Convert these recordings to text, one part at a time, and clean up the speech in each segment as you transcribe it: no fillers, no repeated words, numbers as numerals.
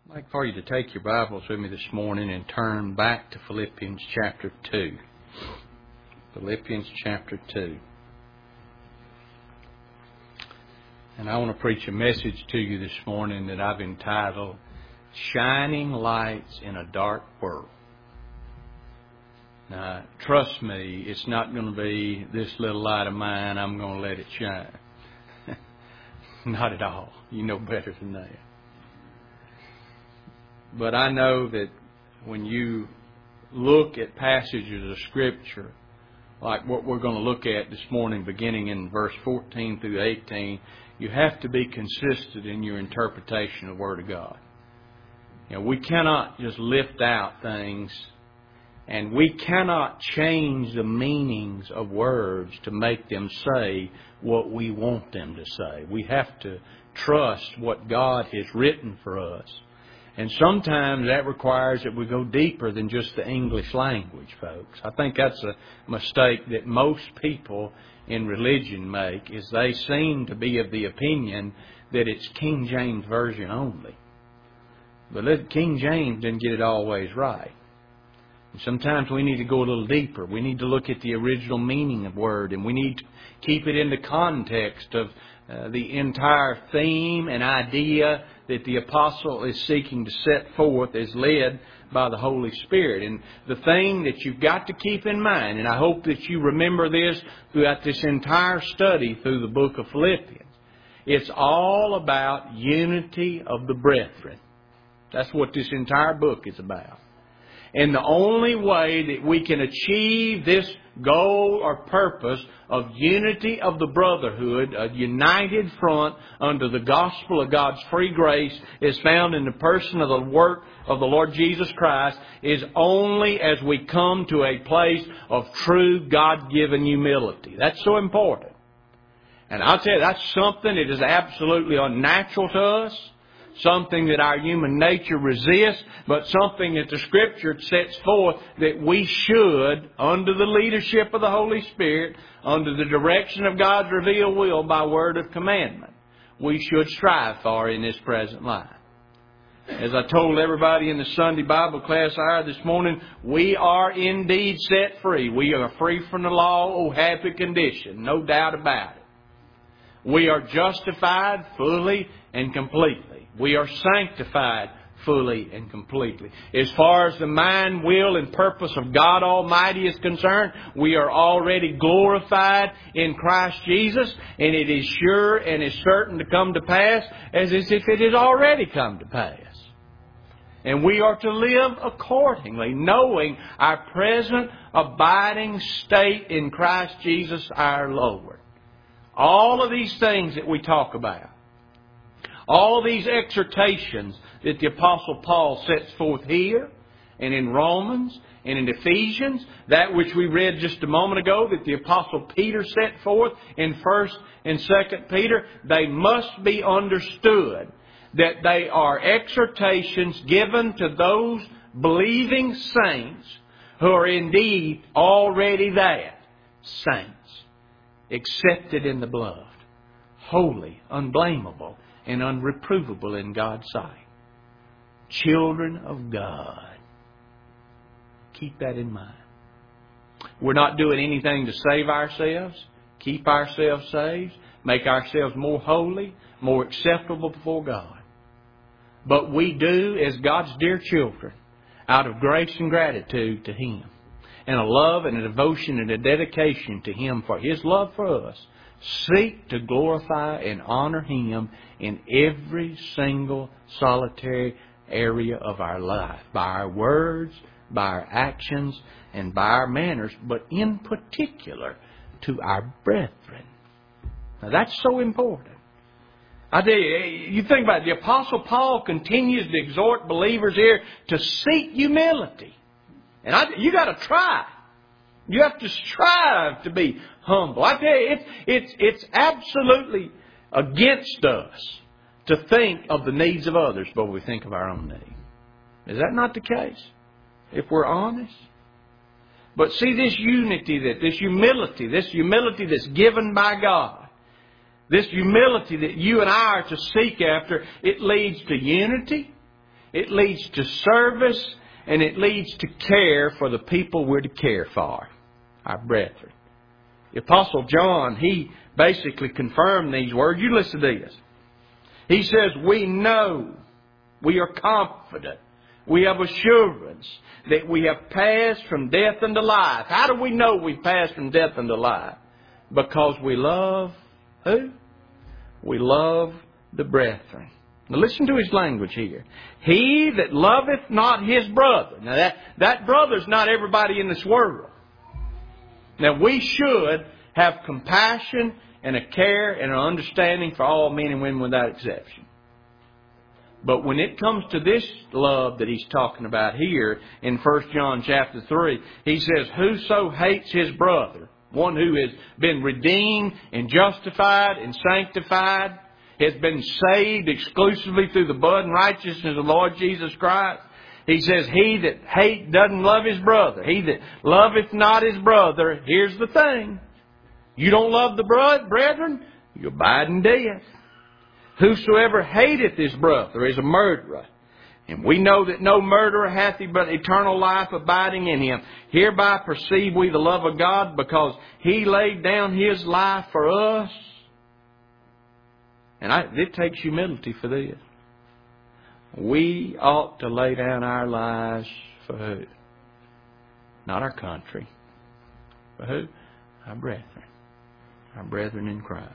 I'd like for you to take your Bibles with me this morning and turn back to Philippians chapter 2. Philippians chapter 2. And I want to preach a message to you this morning that I've entitled, Shining Lights in a Dark World. Now, trust me, it's not going to be this little light of mine, I'm going to let it shine. Not at all. You know better than that. But I know that when you look at passages of Scripture, like what we're going to look at this morning, beginning in verse 14 through 18, you have to be consistent in your interpretation of the Word of God. You know, we cannot just lift out things, and we cannot change the meanings of words to make them say what we want them to say. We have to trust what God has written for us. And sometimes that requires that we go deeper than just the English language, folks. I think that's a mistake that most people in religion make, is they seem to be of the opinion that it's King James Version only. But King James didn't get it always right. And sometimes we need to go a little deeper. We need to look at the original meaning of word, and we need to keep it in the context of the entire theme and idea that the apostle is seeking to set forth as led by the Holy Spirit. And the thing that you've got to keep in mind, and I hope that you remember this throughout this entire study through the book of Philippians, it's all about unity of the brethren. That's what this entire book is about. And the only way that we can achieve this goal or purpose of unity of the brotherhood, a united front under the gospel of God's free grace, is found in the person of the work of the Lord Jesus Christ, is only as we come to a place of true God-given humility. That's so important. And I'll tell you, that's something that is absolutely unnatural to us. Something that our human nature resists, but something that the Scripture sets forth that we should, under the leadership of the Holy Spirit, under the direction of God's revealed will by word of commandment, we should strive for in this present life. As I told everybody in the Sunday Bible class hour this morning, we are indeed set free. We are free from the law, oh happy condition, no doubt about it. We are justified fully and completely. We are sanctified fully and completely. As far as the mind, will, and purpose of God Almighty is concerned, we are already glorified in Christ Jesus, and it is sure and is certain to come to pass as if it has already come to pass. And we are to live accordingly, knowing our present abiding state in Christ Jesus our Lord. All of these things that we talk about, all these exhortations that the Apostle Paul sets forth here and in Romans and in Ephesians, that which we read just a moment ago that the Apostle Peter set forth in 1 and 2 Peter, they must be understood that they are exhortations given to those believing saints who are indeed already that, saints, accepted in the beloved, holy, unblameable, and unreprovable in God's sight. Children of God. Keep that in mind. We're not doing anything to save ourselves, keep ourselves saved, make ourselves more holy, more acceptable before God. But we do as God's dear children out of grace and gratitude to Him, and a love and a devotion and a dedication to Him for His love for us, seek to glorify and honor Him in every single solitary area of our life, by our words, by our actions, and by our manners, but in particular to our brethren. Now that's so important. I tell you, you think about it, the Apostle Paul continues to exhort believers here to seek humility. And you got to try. You have to strive to be humble. I tell you, it's absolutely against us to think of the needs of others before we think of our own need. Is that not the case? If we're honest? But see, this humility that's given by God, this humility that you and I are to seek after, it leads to unity. it leads to service, and it leads to care for the people we're to care for, our brethren. The Apostle John, he basically confirmed these words. You listen to this. He says, we know, we are confident, we have assurance that we have passed from death unto life. How do we know we've passed from death unto life? Because we love who? We love the brethren. Now listen to his language here. He that loveth not his brother. Now that brother's not everybody in this world. Now we should have compassion and a care and an understanding for all men and women without exception. But when it comes to this love that he's talking about here in 1 John chapter 3, he says, whoso hates his brother, one who has been redeemed and justified and sanctified, has been saved exclusively through the blood and righteousness of the Lord Jesus Christ. He says, he that doesn't love his brother. He that loveth not his brother. Here's the thing. You don't love the brethren, you abide in death. Whosoever hateth his brother is a murderer. And we know that no murderer hath he but eternal life abiding in him. Hereby perceive we the love of God, because he laid down his life for us. And it takes humility for this. We ought to lay down our lives for who? Not our country. For who? Our brethren. Our brethren in Christ.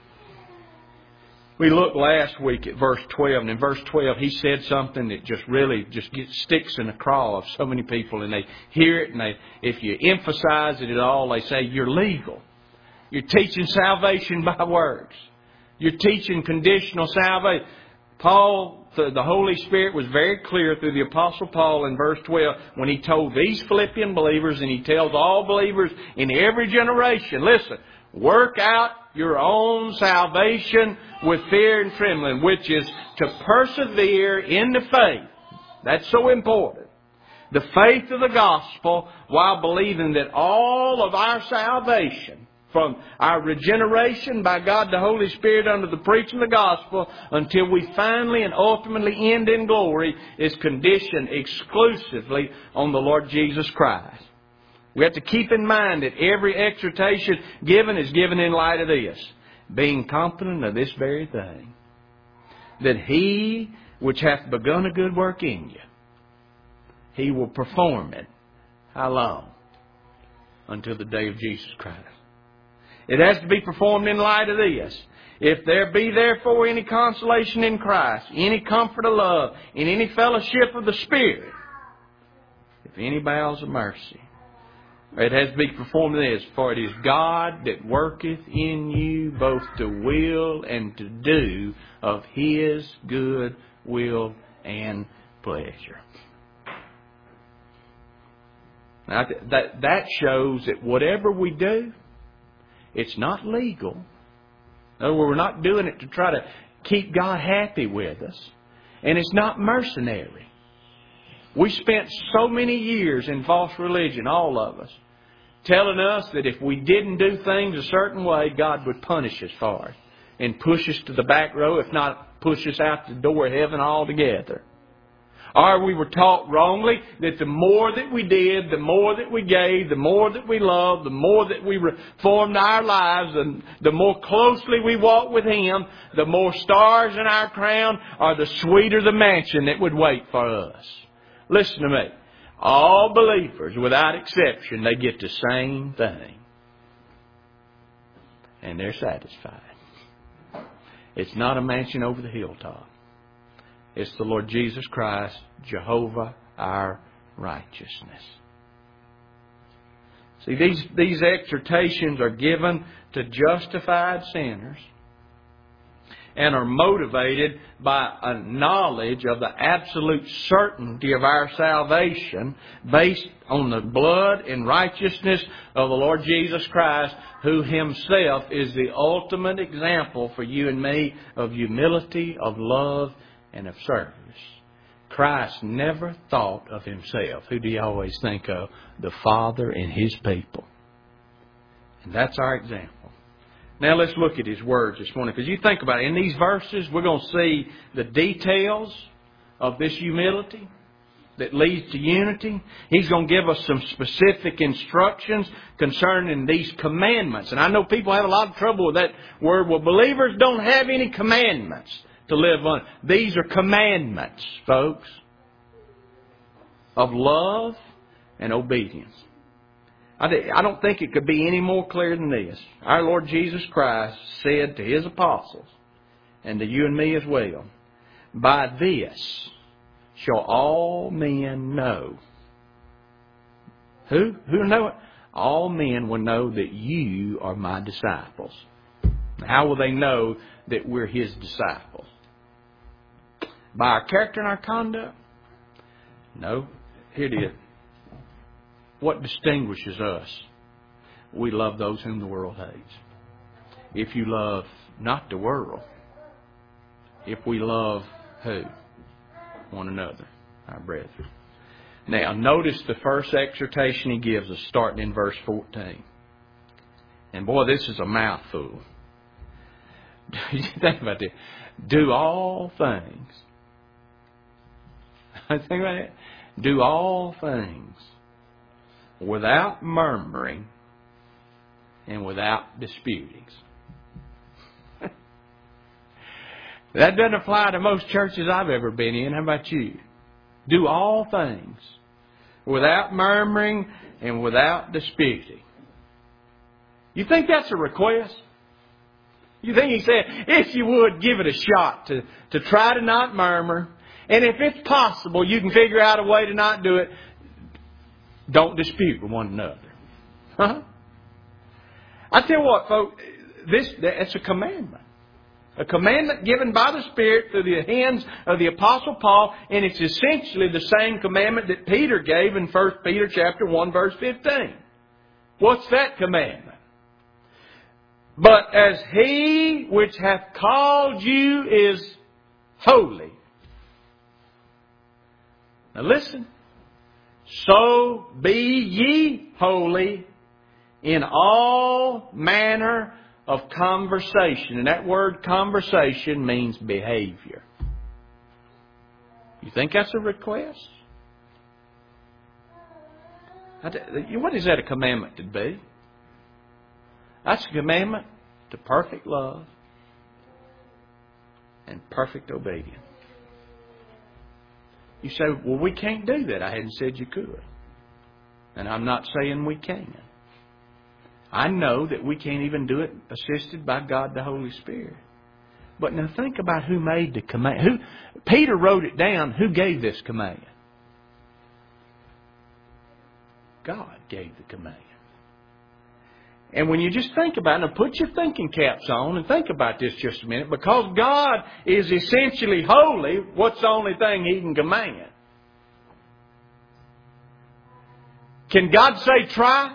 We looked last week at verse 12, and in verse 12 he said something that just really sticks in the craw of so many people, and they hear it, and if you emphasize it at all, they say, you're legal. You're teaching salvation by works. You're teaching conditional salvation. Paul, the Holy Spirit was very clear through the Apostle Paul in verse 12 when he told these Philippian believers, and he tells all believers in every generation, listen, work out your own salvation with fear and trembling, which is to persevere in the faith. That's so important. The faith of the gospel, while believing that all of our salvation, from our regeneration by God the Holy Spirit under the preaching of the gospel until we finally and ultimately end in glory, is conditioned exclusively on the Lord Jesus Christ. We have to keep in mind that every exhortation given is given in light of this, being confident of this very thing, that he which hath begun a good work in you, he will perform it. How long? Until the day of Jesus Christ. It has to be performed in light of this. If there be therefore any consolation in Christ, any comfort of love, in any fellowship of the Spirit, if any bowels of mercy, it has to be performed in this. For it is God that worketh in you both to will and to do of His good will and pleasure. Now, that shows that whatever we do, it's not legal. In other words, we're not doing it to try to keep God happy with us. And it's not mercenary. We spent so many years in false religion, all of us, telling us that if we didn't do things a certain way, God would punish us for it and push us to the back row, if not push us out the door of heaven altogether. Or we were taught wrongly that the more that we did, the more that we gave, the more that we loved, the more that we reformed our lives, and the more closely we walked with Him, the more stars in our crown, or the sweeter the mansion that would wait for us. Listen to me. All believers, without exception, they get the same thing. And they're satisfied. It's not a mansion over the hilltop. It's the Lord Jesus Christ, Jehovah, our righteousness. See, these exhortations are given to justified sinners and are motivated by a knowledge of the absolute certainty of our salvation based on the blood and righteousness of the Lord Jesus Christ, who Himself is the ultimate example for you and me of humility, of love, and of service. Christ never thought of Himself. Who do you always think of? The Father and His people. And that's our example. Now let's look at His words this morning. Because you think about it, in these verses we're going to see the details of this humility that leads to unity. He's going to give us some specific instructions concerning these commandments. And I know people have a lot of trouble with that word. Well, believers don't have any commandments to live on. These are commandments, folks, of love and obedience. I don't think it could be any more clear than this. Our Lord Jesus Christ said to His apostles, and to you and me as well, by this shall all men know. Who know it? All men will know that you are my disciples. How will they know that we're His disciples? By our character and our conduct? No. Here it is. What distinguishes us? We love those whom the world hates. If you love not the world, if we love who? One another, our brethren. Now, notice the first exhortation He gives us, starting in verse 14. And boy, this is a mouthful. You think about this. Do all things. Think about it. Do all things without murmuring and without disputings. That doesn't apply to most churches I've ever been in. How about you? Do all things without murmuring and without disputing. You think that's a request? You think He said, if you would, give it a shot to try to not murmur. And if it's possible, you can figure out a way to not do it. Don't dispute with one another. Huh? I tell you what, folks, that's a commandment. A commandment given by the Spirit through the hands of the Apostle Paul, and it's essentially the same commandment that Peter gave in 1 Peter chapter 1, verse 15. What's that commandment? But as He which hath called you is holy. Now listen. So be ye holy in all manner of conversation. And that word conversation means behavior. You think that's a request? What is that a commandment to be? That's a commandment to perfect love and perfect obedience. You say, well, we can't do that. I hadn't said you could. And I'm not saying we can. I know that we can't even do it assisted by God the Holy Spirit. But now think about who made the command. Peter wrote it down. Who gave this command? God gave the command. And when you just think about it, now put your thinking caps on and think about this just a minute. Because God is essentially holy, what's the only thing He can command? Can God say try?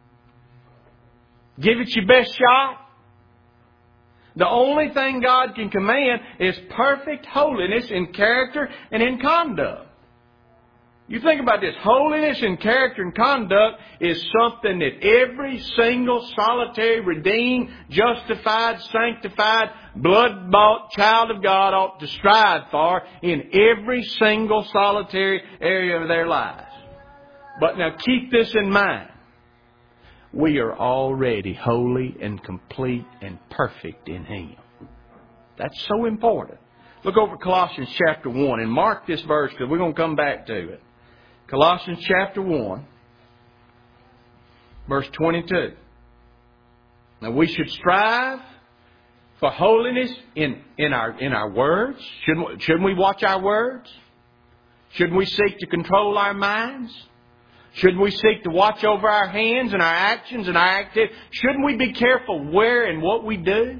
Give it your best shot? The only thing God can command is perfect holiness in character and in conduct. You think about this. Holiness in character and conduct is something that every single solitary, redeemed, justified, sanctified, blood-bought child of God ought to strive for in every single solitary area of their lives. But now keep this in mind. We are already holy and complete and perfect in Him. That's so important. Look over Colossians chapter 1 and mark this verse because we're going to come back to it. Colossians chapter 1, verse 22. Now we should strive for holiness in our words. Shouldn't we watch our words? Shouldn't we seek to control our minds? Shouldn't we seek to watch over our hands and our actions and our activities? Shouldn't we be careful where and what we do?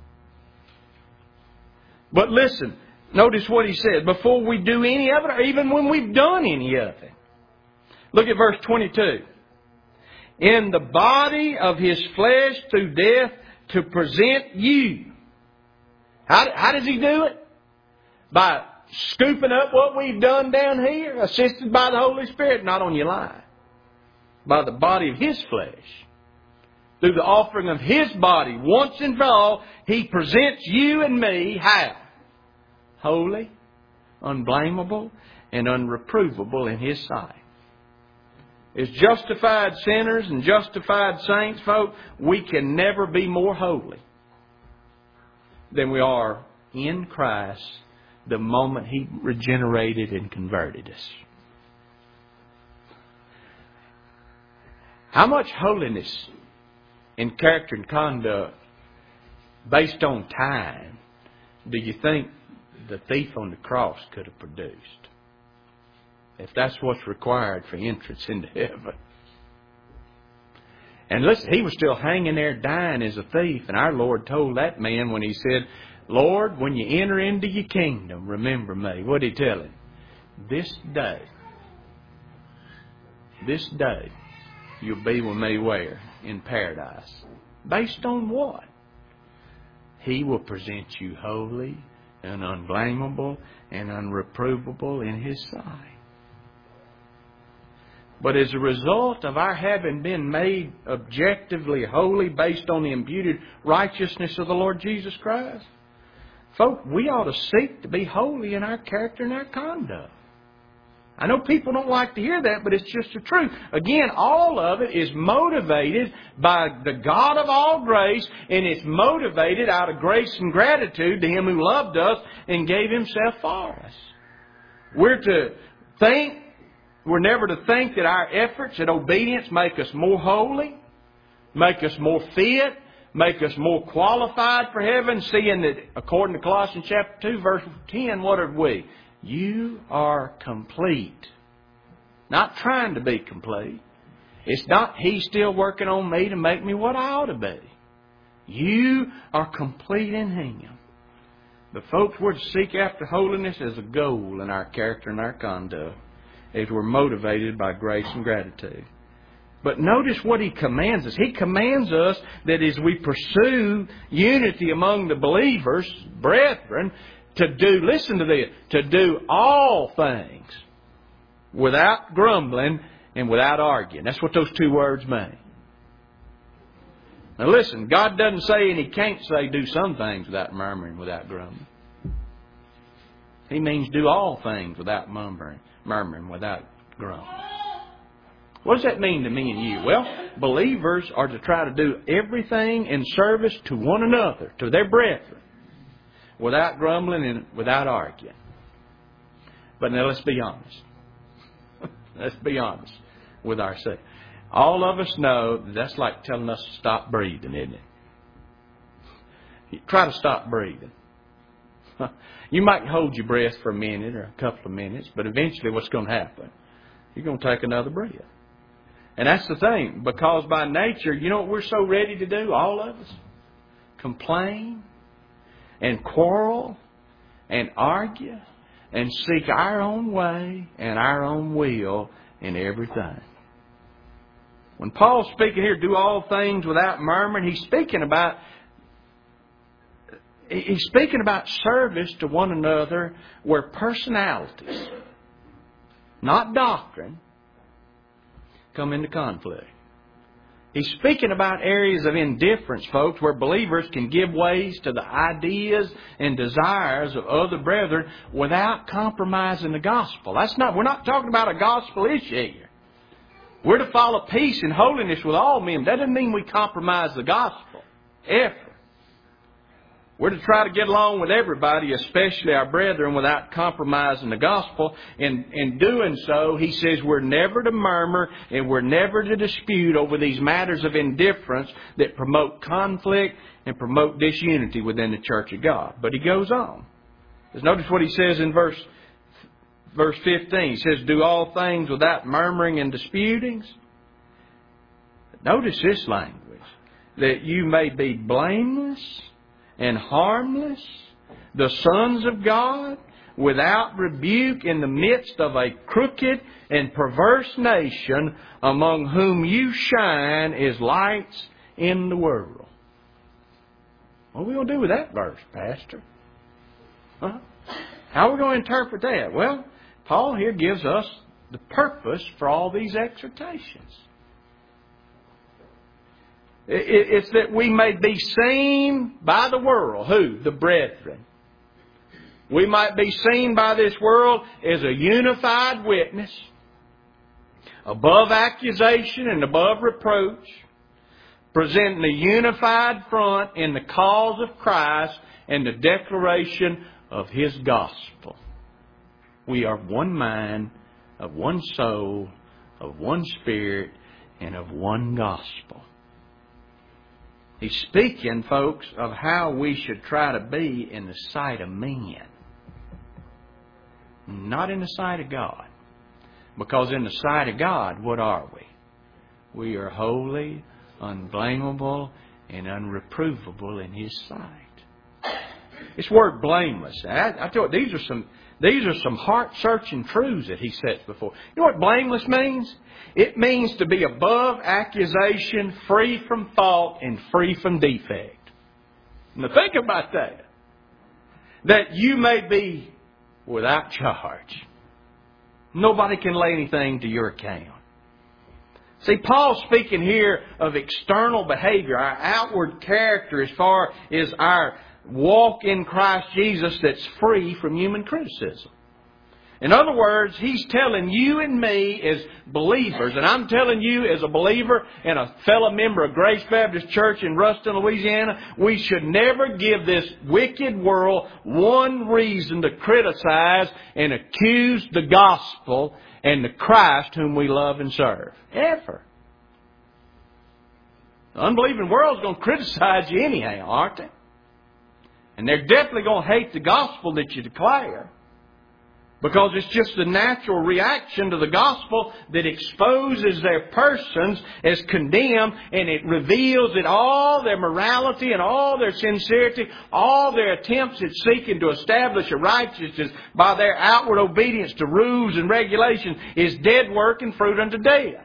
But listen, notice what he said. Before we do any of it, or even when we've done any of it. Look at verse 22. In the body of His flesh through death to present you. How does He do it? By scooping up what we've done down here, assisted by the Holy Spirit, not on your life. By the body of His flesh. Through the offering of His body, once and for all, He presents you and me, how? Holy, unblameable, and unreprovable in His sight. As justified sinners and justified saints, folk, we can never be more holy than we are in Christ the moment He regenerated and converted us. How much holiness in character and conduct based on time do you think the thief on the cross could have produced? If that's what's required for entrance into heaven. And listen, he was still hanging there dying as a thief. And our Lord told that man when He said, Lord, when you enter into your kingdom, remember me. What did He tell him? This day, you'll be with me where? In paradise. Based on what? He will present you holy and unblameable and unreprovable in His sight. But as a result of our having been made objectively holy based on the imputed righteousness of the Lord Jesus Christ, folk, we ought to seek to be holy in our character and our conduct. I know people don't like to hear that, but it's just the truth. Again, all of it is motivated by the God of all grace, and it's motivated out of grace and gratitude to Him who loved us and gave Himself for us. We're never to think that our efforts at obedience make us more holy, make us more fit, make us more qualified for heaven, seeing that according to Colossians chapter 2, verse 10, what are we? You are complete. Not trying to be complete. It's not He's still working on me to make me what I ought to be. You are complete in Him. But folks, we're to seek after holiness as a goal in our character and our conduct, as we're motivated by grace and gratitude. But notice what He commands us. He commands us that as we pursue unity among the believers, brethren, to do, listen to this, to do all things without grumbling and without arguing. That's what those two words mean. Now listen, God doesn't say, and He can't say, do some things without murmuring, without grumbling. He means do all things without murmuring, without grumbling. What does that mean to me and you? Well, believers are to try to do everything in service to one another, to their brethren, without grumbling and without arguing. But now let's be honest. Let's be honest with ourselves. All of us know that's like telling us to stop breathing, isn't it? You try to stop breathing. You might hold your breath for a minute or a couple of minutes, but eventually what's going to happen? You're going to take another breath. And that's the thing, because by nature, you know what we're so ready to do, all of us? Complain and quarrel and argue and seek our own way and our own will in everything. When Paul's speaking here, do all things without murmuring, he's speaking about service to one another where personalities, not doctrine, come into conflict. He's speaking about areas of indifference, folks, where believers can give ways to the ideas and desires of other brethren without compromising the gospel. We're not talking about a gospel issue here. We're to follow peace and holiness with all men. That doesn't mean we compromise the gospel, ever. We're to try to get along with everybody, especially our brethren, without compromising the gospel. In doing so, he says we're never to murmur and we're never to dispute over these matters of indifference that promote conflict and promote disunity within the church of God. But he goes on. Just notice what he says in verse 15. He says, do all things without murmuring and disputings. Notice this language. That you may be blameless and harmless, the sons of God, without rebuke in the midst of a crooked and perverse nation, among whom you shine as lights in the world. What are we going to do with that verse, Pastor? Huh? How are we going to interpret that? Well, Paul here gives us the purpose for all these exhortations. It's that we may be seen by the world. Who? The brethren. We might be seen by this world as a unified witness, above accusation and above reproach, presenting a unified front in the cause of Christ and the declaration of His gospel. We are one mind, of one soul, of one Spirit, and of one gospel. He's speaking, folks, of how we should try to be in the sight of men. Not in the sight of God. Because in the sight of God, what are we? We are holy, unblameable, and unreprovable in His sight. This word blameless, I tell you, these are some heart-searching truths that He sets before. You know what blameless means? It means to be above accusation, free from fault, and free from defect. Now think about that. That you may be without charge. Nobody can lay anything to your account. See, Paul's speaking here of external behavior, our outward character as far as our walk in Christ Jesus that's free from human criticism. In other words, he's telling you and me as believers, and I'm telling you as a believer and a fellow member of Grace Baptist Church in Ruston, Louisiana, we should never give this wicked world one reason to criticize and accuse the gospel and the Christ whom we love and serve. Ever. The unbelieving world's going to criticize you anyhow, aren't they? And they're definitely going to hate the gospel that you declare. Because it's just the natural reaction to the gospel that exposes their persons as condemned, and it reveals that all their morality and all their sincerity, all their attempts at seeking to establish a righteousness by their outward obedience to rules and regulations is dead work and fruit unto death.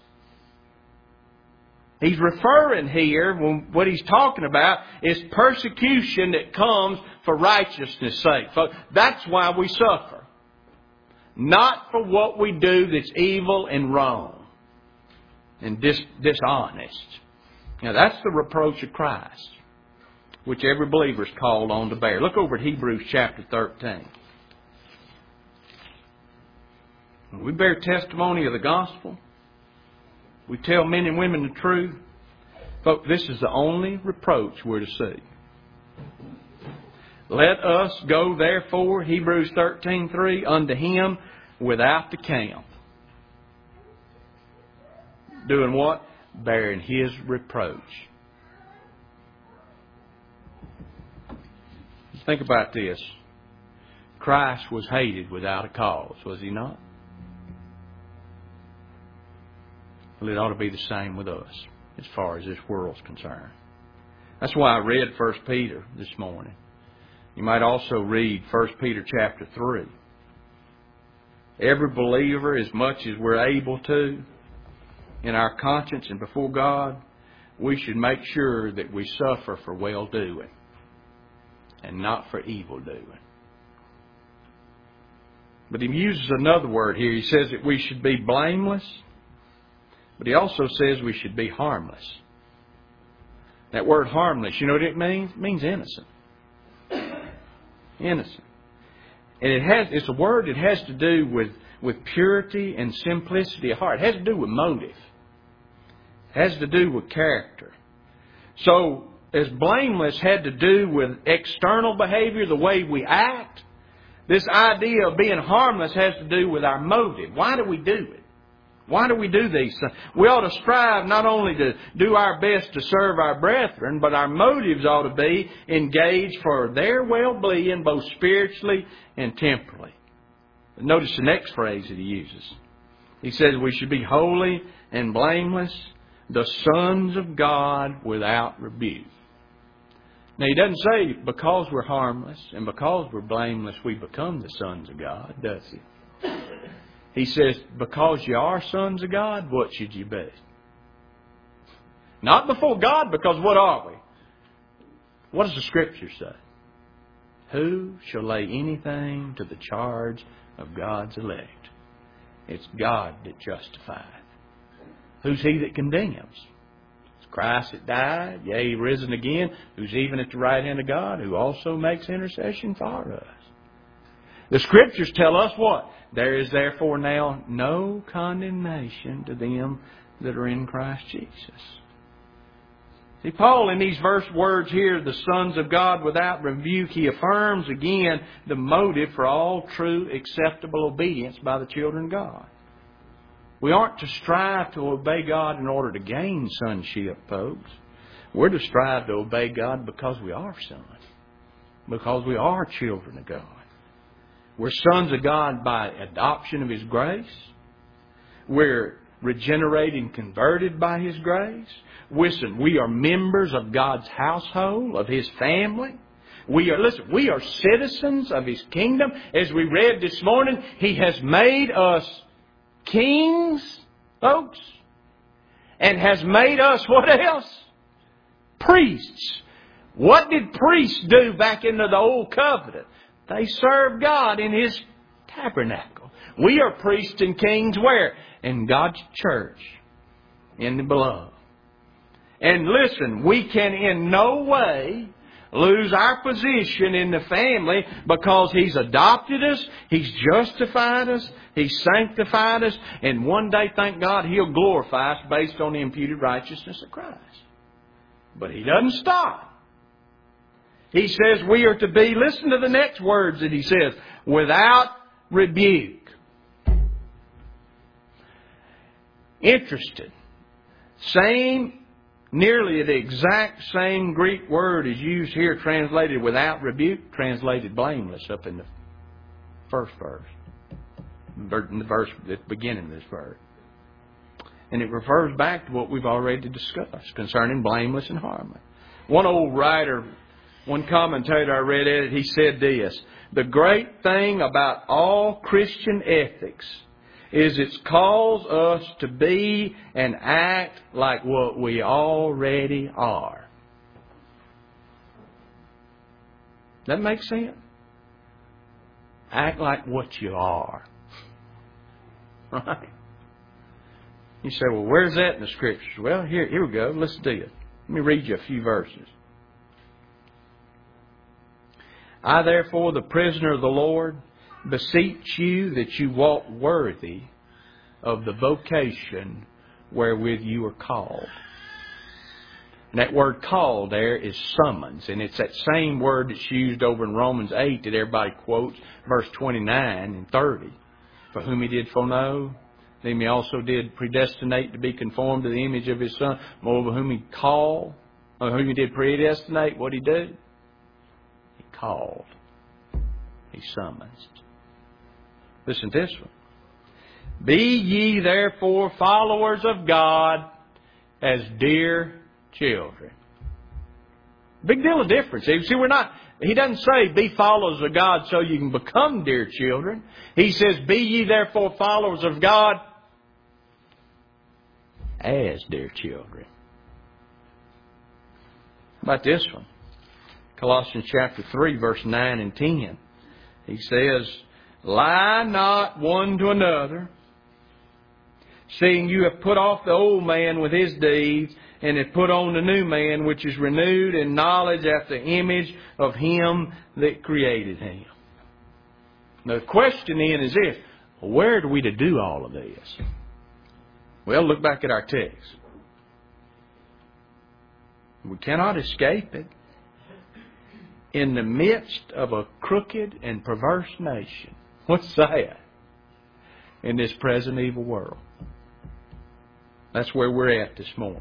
He's referring here, what he's talking about is persecution that comes for righteousness' sake. That's why we suffer. Not for what we do that's evil and wrong and dishonest. Now that's the reproach of Christ, which every believer is called on to bear. Look over at Hebrews chapter 13. We bear testimony of the gospel. We tell men and women the truth. Folks, this is the only reproach we're to see. Let us go, therefore, Hebrews 13:3, unto Him without the camp. Doing what? Bearing His reproach. Think about this. Christ was hated without a cause, was He not? Well, it ought to be the same with us as far as this world's concerned. That's why I read 1 Peter this morning. You might also read 1 Peter chapter 3. Every believer, as much as we're able to, in our conscience and before God, we should make sure that we suffer for well-doing and not for evil-doing. But he uses another word here. He says that we should be blameless, but he also says we should be harmless. That word harmless, you know what it means? It means innocent. Innocent. And it's a word that has to do with purity and simplicity of heart. It has to do with motive. It has to do with character. So, as blameless had to do with external behavior, the way we act, this idea of being harmless has to do with our motive. Why do we do it? Why do we do these things? We ought to strive not only to do our best to serve our brethren, but our motives ought to be engaged for their well-being, both spiritually and temporally. Notice the next phrase that he uses. He says we should be holy and blameless, the sons of God without rebuke. Now, he doesn't say because we're harmless and because we're blameless we become the sons of God, does he? He says, because you are sons of God, what should you be? Not before God, because what are we? What does the Scripture say? Who shall lay anything to the charge of God's elect? It's God that justifieth. Who's he that condemns? It's Christ that died, yea, risen again, who's even at the right hand of God, who also makes intercession for us. The Scriptures tell us what? There is therefore now no condemnation to them that are in Christ Jesus. See, Paul in these verse words here, the sons of God without rebuke, he affirms again the motive for all true acceptable obedience by the children of God. We aren't to strive to obey God in order to gain sonship, folks. We're to strive to obey God because we are sons. Because we are children of God. We're sons of God by adoption of His grace. We're regenerated and converted by His grace. Listen, we are members of God's household, of His family. We are citizens of His kingdom. As we read this morning, He has made us kings, folks. And has made us what else? Priests. What did priests do back into the old covenant? They served God in His tabernacle. We are priests and kings where? In God's church. In the beloved. And listen, we can in no way lose our position in the family because He's adopted us, He's justified us, He's sanctified us, and one day, thank God, He'll glorify us based on the imputed righteousness of Christ. But He doesn't stop. He says we are to be, listen to the next words that He says, without rebuke. Interested. Nearly the exact same Greek word is used here, translated without rebuke, translated blameless up in the first verse. In the verse at the beginning of this verse. And it refers back to what we've already discussed concerning blameless and harmless. One old writer, one commentator I read at it, he said this: the great thing about all Christian ethics is it calls us to be and act like what we already are. That makes sense? Act like what you are. Right? You say, well, where's that in the Scriptures? Well, here we go. Let's do it. Let me read you a few verses. I, therefore, the prisoner of the Lord, beseech you that you walk worthy of the vocation wherewith you are called. And that word called there is summons. And it's that same word that's used over in Romans 8 that everybody quotes, verse 29 and 30. For whom He did foreknow, them He also did predestinate to be conformed to the image of His Son. Moreover, whom He called, or whom He did predestinate, what did He do? He called. He summoned. Listen to this one. Be ye therefore followers of God as dear children. Big deal of difference. See, He doesn't say be followers of God so you can become dear children. He says be ye therefore followers of God as dear children. How about this one? Colossians chapter 3 verse 9 and 10. He says, lie not one to another, seeing you have put off the old man with his deeds, and have put on the new man, which is renewed in knowledge after the image of Him that created him. Now the question then is this: where are we to do all of this? Well, look back at our text. We cannot escape it. In the midst of a crooked and perverse nation. What's that? In this present evil world. That's where we're at this morning.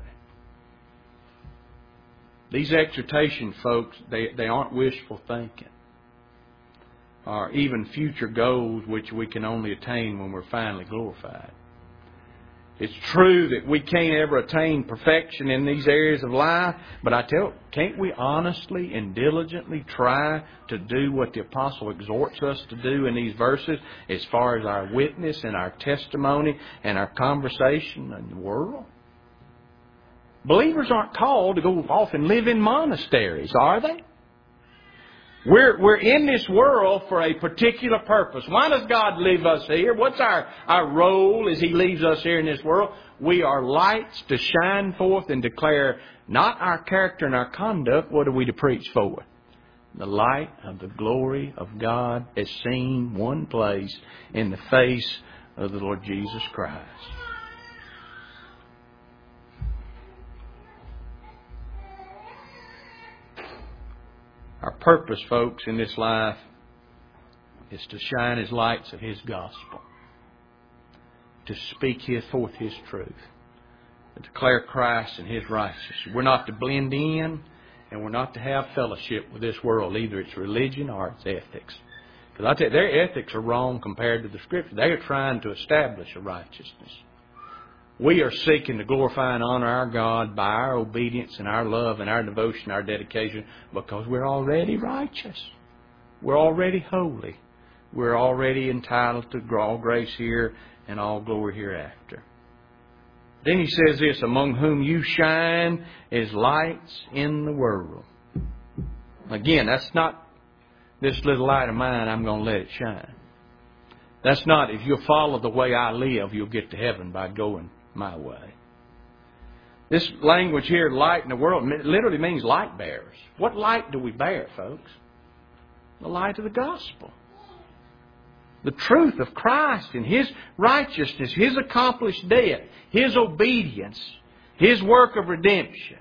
These exhortations, folks, they aren't wishful thinking. Or even future goals which we can only attain when we're finally glorified. It's true that we can't ever attain perfection in these areas of life, but can't we honestly and diligently try to do what the Apostle exhorts us to do in these verses as far as our witness and our testimony and our conversation in the world? Believers aren't called to go off and live in monasteries, are they? We're in this world for a particular purpose. Why does God leave us here? What's our role as He leaves us here in this world? We are lights to shine forth and declare not our character and our conduct. What are we to preach for? The light of the glory of God is seen one place in the face of the Lord Jesus Christ. Our purpose, folks, in this life is to shine as lights of His gospel, to speak forth His truth, to declare Christ and His righteousness. We're not to blend in, and we're not to have fellowship with this world, either its religion or its ethics. Because I tell you, their ethics are wrong compared to the Scripture. They are trying to establish a righteousness. We are seeking to glorify and honor our God by our obedience and our love and our devotion, our dedication, because we're already righteous. We're already holy. We're already entitled to all grace here and all glory hereafter. Then he says this, among whom you shine as lights in the world. Again, that's not this little light of mine, I'm going to let it shine. That's not, if you'll follow the way I live, you'll get to heaven by going my way. This language here, light in the world, literally means light bearers. What light do we bear, folks? The light of the gospel. The truth of Christ and His righteousness, His accomplished death, His obedience, His work of redemption.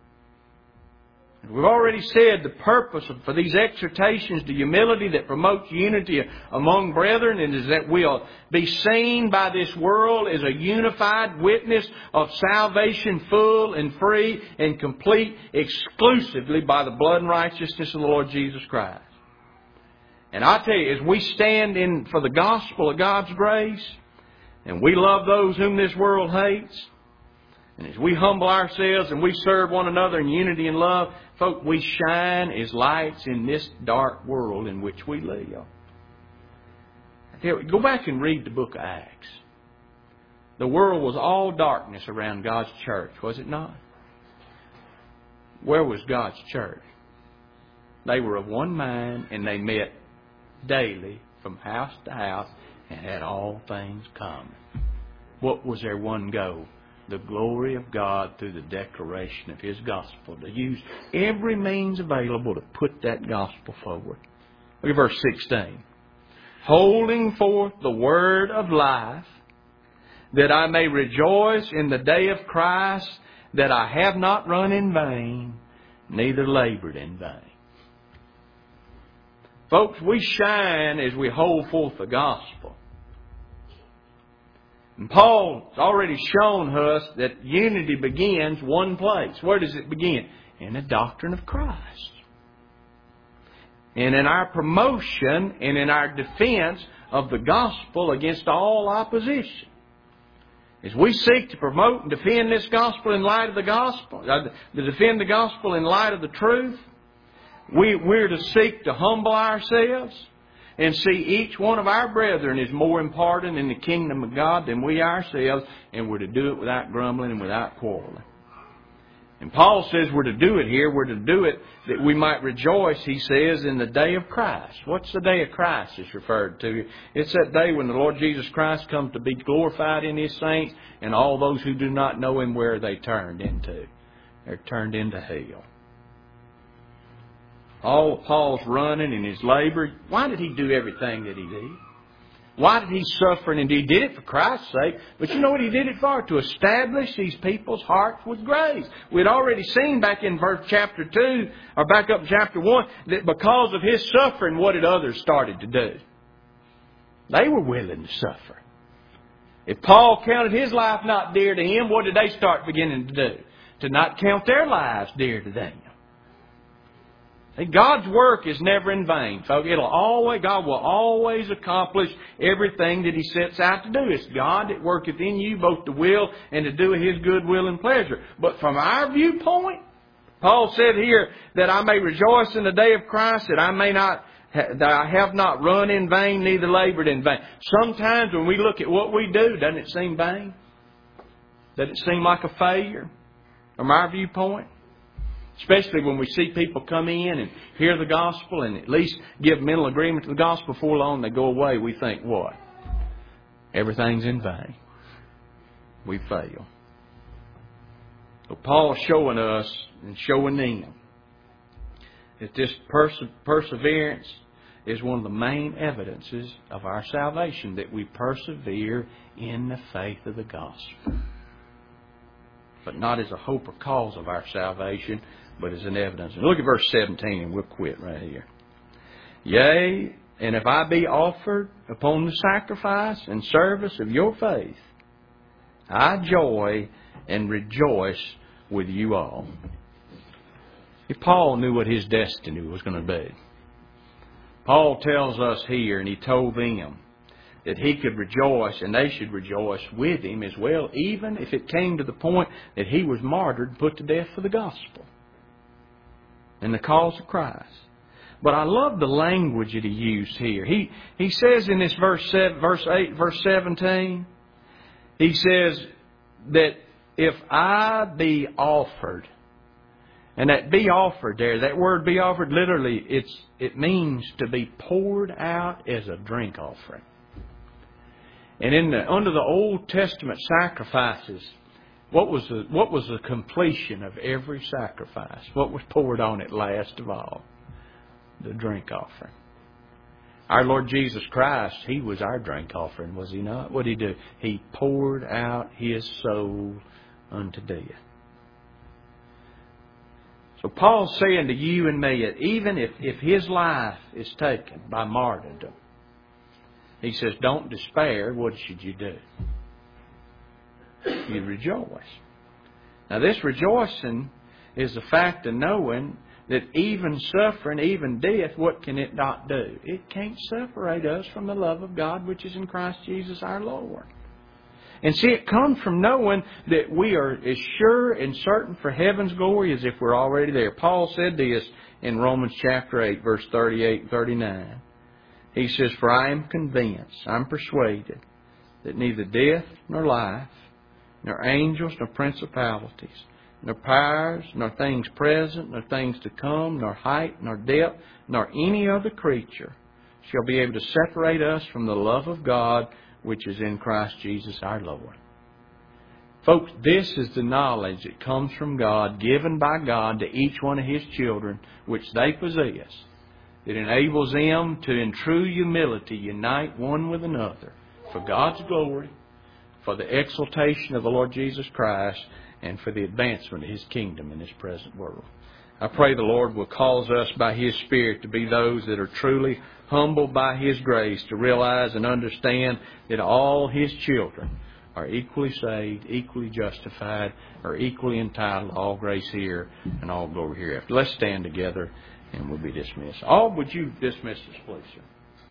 We've already said the purpose for these exhortations to humility that promotes unity among brethren is that we'll be seen by this world as a unified witness of salvation, full and free and complete exclusively by the blood and righteousness of the Lord Jesus Christ. And I tell you, as we stand in for the gospel of God's grace, and we love those whom this world hates, and as we humble ourselves and we serve one another in unity and love, folks, we shine as lights in this dark world in which we live. Go back and read the book of Acts. The world was all darkness around God's church, was it not? Where was God's church? They were of one mind, and they met daily from house to house and had all things common. What was their one goal? The glory of God through the declaration of His gospel. To use every means available to put that gospel forward. Look at verse 16. Holding forth the word of life, that I may rejoice in the day of Christ, that I have not run in vain, neither labored in vain. Folks, we shine as we hold forth the gospel. And Paul's already shown us that unity begins one place. Where does it begin? In the doctrine of Christ. And in our promotion and in our defense of the gospel against all opposition. As we seek to promote and defend this gospel in light of the gospel, to defend the gospel in light of the truth, we're to seek to humble ourselves and see each one of our brethren is more important in the kingdom of God than we ourselves, and we're to do it without grumbling and without quarreling. And Paul says we're to do it here. We're to do it that we might rejoice, he says, in the day of Christ. What's the day of Christ is referred to? It's that day when the Lord Jesus Christ comes to be glorified in His saints, and all those who do not know Him, where are they turned into? They're turned into hell. All of Paul's running and his labor. Why did he do everything that he did? Why did he suffer? And he did it for Christ's sake. But you know what he did it for? To establish these people's hearts with grace. We'd already seen back in verse chapter 2, or back up in chapter 1, that because of his suffering, what did others started to do? They were willing to suffer. If Paul counted his life not dear to him, what did they start beginning to do? To not count their lives dear to them. God's work is never in vain, folks. God will always accomplish everything that He sets out to do. It's God that worketh in you both to will and to do His good will and pleasure. But from our viewpoint, Paul said here that I may rejoice in the day of Christ, that I have not run in vain, neither labored in vain. Sometimes when we look at what we do, doesn't it seem vain? Does it seem like a failure from our viewpoint? Especially when we see people come in and hear the gospel and at least give mental agreement to the gospel. Before long they go away. We think, what? Everything's in vain. We fail. So Paul's showing us and showing them that this perseverance is one of the main evidences of our salvation, that we persevere in the faith of the gospel. But not as a hope or cause of our salvation, but as an evidence. And look at verse 17, and we'll quit right here. Yea, and if I be offered upon the sacrifice and service of your faith, I joy and rejoice with you all. If Paul knew what his destiny was going to be. Paul tells us here, and he told them, that he could rejoice and they should rejoice with him as well, even if it came to the point that he was martyred and put to death for the gospel and the cause of Christ. But I love the language that he used here. He says in this verse 8, verse 17, he says that if I be offered, and that be offered there, that word be offered, literally, it means to be poured out as a drink offering. And under the Old Testament sacrifices, what was the completion of every sacrifice? What was poured on it last of all? The drink offering. Our Lord Jesus Christ, He was our drink offering, was He not? What did He do? He poured out His soul unto death. So Paul's saying to you and me that even if his life is taken by martyrdom, he says, don't despair. What should you do? You rejoice. Now this rejoicing is the fact of knowing that even suffering, even death, what can it not do? It can't separate us from the love of God which is in Christ Jesus our Lord. And see, it comes from knowing that we are as sure and certain for heaven's glory as if we're already there. Paul said this in Romans chapter 8, verse 38 and 39. He says, for I am convinced, I'm persuaded, that neither death nor life, nor angels nor principalities, nor powers, nor things present, nor things to come, nor height, nor depth, nor any other creature shall be able to separate us from the love of God which is in Christ Jesus our Lord. Folks, this is the knowledge that comes from God, given by God to each one of His children, which they possess. It enables them to, in true humility, unite one with another for God's glory, for the exaltation of the Lord Jesus Christ, and for the advancement of His kingdom in this present world. I pray the Lord will cause us by His Spirit to be those that are truly humbled by His grace, to realize and understand that all His children are equally saved, equally justified, are equally entitled to all grace here and all glory hereafter. Let's stand together and we'll be dismissed. Would you dismiss us, please, sir?